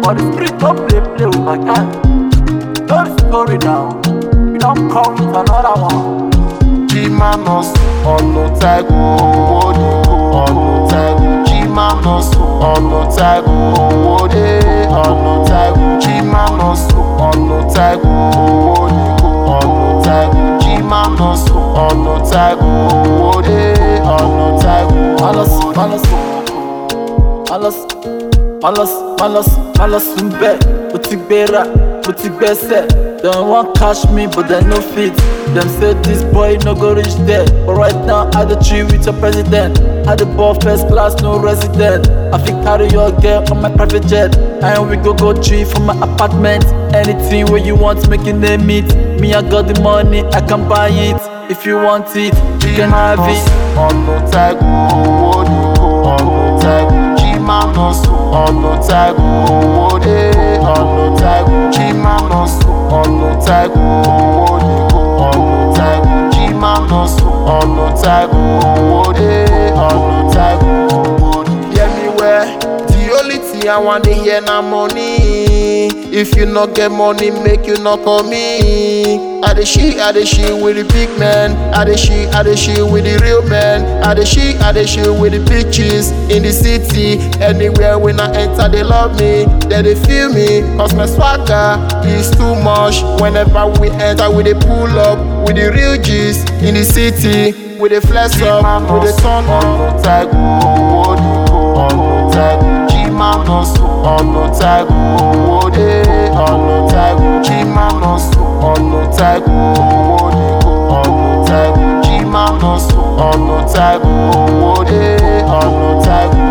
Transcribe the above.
For the street, don't play with my gang. Don't story now. We don't come with another one. G-Manos, ọ̀nà taigo, owó ni kò ọ̀nà taigo. G-Manos, ọ̀nà taigo, owó dé ọ̀nà taigo. G-Manos, ọ̀nà taigo, owó ni kò ọ̀nà taigo. G-Manos, ọ̀nà taigo, owó dé ọ̀nà taigo. Malas ń bẹ̀, mo ti gbéra, mo ti gbẹ́sẹ̀. Dem wan catch me but dem no fit. Dem say this boy no go reach there. But right now I dey chill with your president. I dey ball first class, no resident. I fit carry your girl on my private jet. And we go chill for my apartment. Anything wey you want, make you name it. Me I got the money, I can buy it. If you want it, you can have it. ọ̀nà taigo, owó ni kò ọ̀nà taigo. G-Manos, ọ̀nà taigo, owó dé ọ̀nà taigo. G-Manos, ọ̀nà taigo, owó ni kò ọ̀nà taigo. G-Manos, ọ̀nà taigo, owó dé ọ̀nà taigo. Hear me well, the only thing I wanna hear na money. If you no get money, make you no call me. I dey shit with the big man. I dey shit with the real man. I dey shit with the bitches in the city. Anywhere when I enter, they love me. They feel me, cause my swagger is too much. Whenever we enter, we dey pull up with the real G's in the city. We dey flex up, we dey turn up. ọ̀nà taigo, owó ni kò ọ̀nà taigo. G-Manos, ọ̀nà taigo, owó dé ọ̀nà taigo. G-Manos, ọ̀nà taigo, owó ni kò ọ̀nà taigo. G-Manos, ọ̀nà taigo, owó dé ọ̀nà taigo.